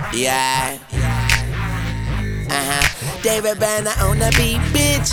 Yeah. David Banner on the beat, bitch.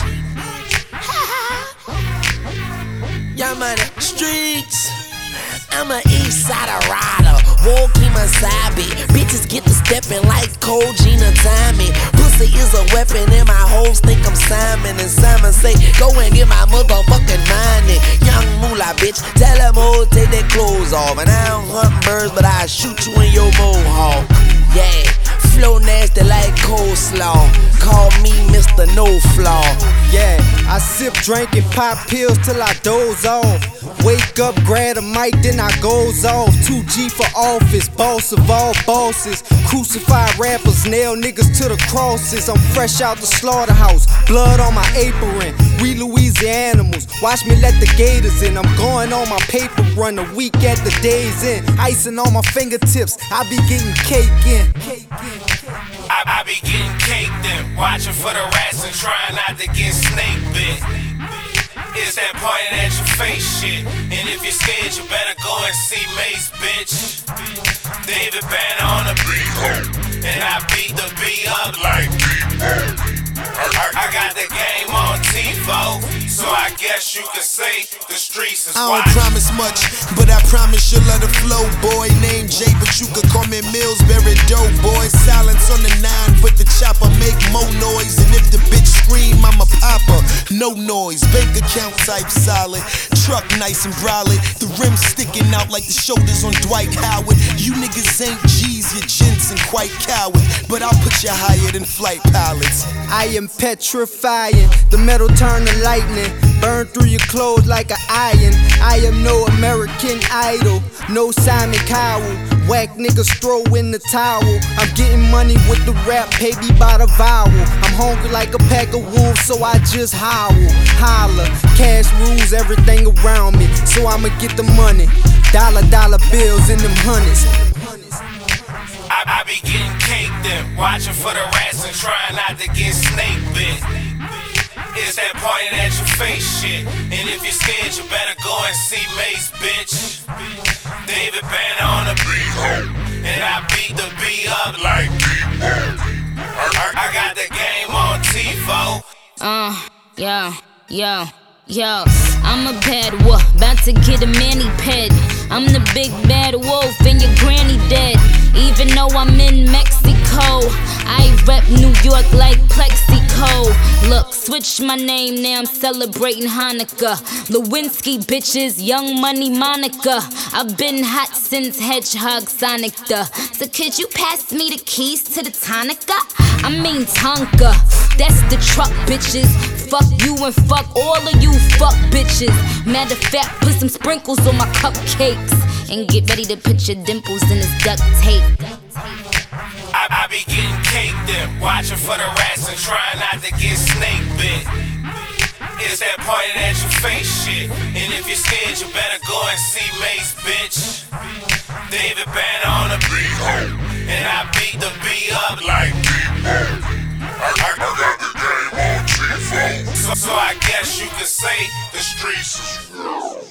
Young money, streets. I'm a east side rider, won't keep my side beat. Bitches get to stepping like Cole Gina Tommy. Pussy is a weapon and my hoes think I'm Simon. And Simon say, go and get my motherfucking money. Young moolah bitch, tell them hoes take their clothes off. And I don't hunt birds, but I shoot you in your mohawk. Yeah, flow nasty like coleslaw. Call me Mr. No Flaw. Yeah, I sip, drink, and pop pills till I doze off. Wake up, grab a mic, then I goes off. 2G for office, boss of all bosses. Crucify rappers, nail niggas to the crosses. I'm fresh out the slaughterhouse, blood on my apron. We Louisianimals, watch me let the gators in. I'm going on my paper run, a week at the day's end. Icing on my fingertips, I be getting cake in. I be getting caked in, watching for the rats and trying not to get snake bit. It's that pointing at your face shit. And if you're scared, you better go and see Mace, bitch. David Banner on the beat, and I beat the beat up like I got the game on TiVo, so I guess you could say the streets is I don't watching. promise much, but I promise you'll let it flow, boy. Name Jay, but you could call me Millsbury Doe, boy. Silence on the 9, but the chopper make more noise. And if the bitch scream, I'm a popper. No noise, bank account type solid. Truck nice and brolic. The rim sticking out like the shoulders on Dwight Howard. You niggas ain't G's, you gents and quite coward. But I'll put you higher than flight pilots. I am petrifying, the metal turn to lightning. Burn through your clothes like an iron. I am no American Idol, no Simon Cowell. Whack niggas throw in the towel. I'm getting money with the rap, pay me by the vowel. I'm hungry like a pack of wolves, so I just howl. Holla, cash rules everything around me, so I'ma get the money. Dollar bills in them hundreds. I be getting caked in, watching for the rats and trying not to get snake bit. It's that pointing at your face shit. And if you're scared, you better go and see Mace, bitch. David Banner on the beat, and I beat the beat up like I got the game on TiVo. Yo, I'm a bad wolf, about to get a mani-ped. I'm the big bad wolf and your granny dead. Even though I'm in Mexico, I rep New York like Plexico. Look, switch my name, now I'm celebrating Hanukkah. Lewinsky bitches, Young Money Monica. I've been hot since Hedgehog Sonic the. So could you pass me the keys to the Tonica? I mean Tonka, that's the truck bitches. Fuck you and fuck all of you fuck bitches. Matter of fact, put some sprinkles on my cupcakes. And get ready to put your dimples in this duct tape. I be getting caked in, watching for the rats and trying not to get snake bit. It's that pointing at your face shit. And if you're scared, you better go and see Mace, bitch. David Banner on the beat, and I beat the beat up like I got the game on TiVo. So I guess you could say the streets is real.